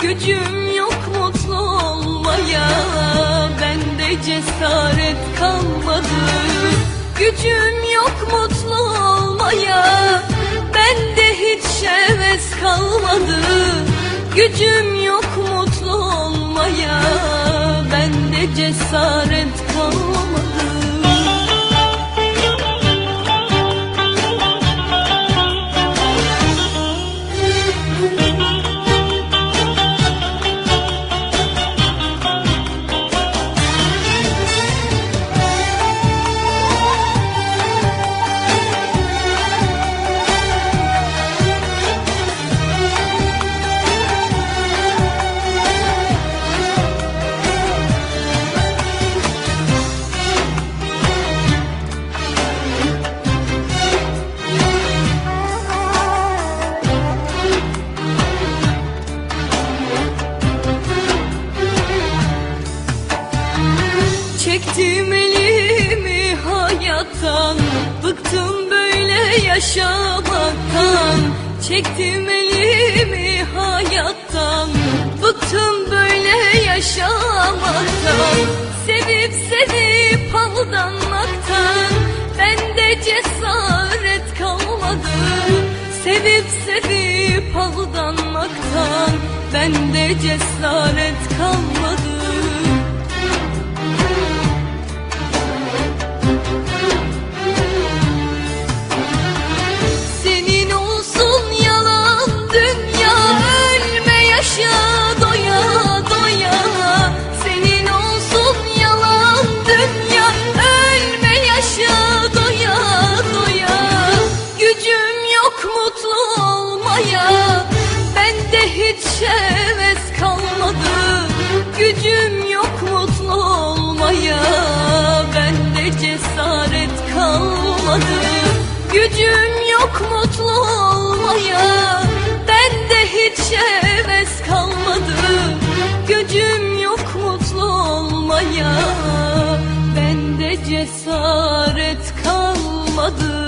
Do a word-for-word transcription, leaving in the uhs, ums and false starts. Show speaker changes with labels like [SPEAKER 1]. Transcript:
[SPEAKER 1] gücüm yok mutlu olmaya. Bende cesaret kalmadı, gücüm yok mutlu olmaya. Bende hiç heves kalmadı, gücüm yok mutlu olmaya. Bende cesaret kalmadı. Çektim elimi hayattan, bıktım böyle yaşamaktan. Çektim elimi hayattan, bıktım böyle yaşamaktan. Sevip sevip aldanmaktan bende cesaret kalmadı. Sevip sevip aldanmaktan bende cesaret kalmadı. Bende hiç heves kalmadı, gücüm yok mutlu olmaya. Bende cesaret kalmadı, gücüm yok mutlu olmaya. Bende hiç heves kalmadı, gücüm yok mutlu olmaya. Bende cesaret kalmadı.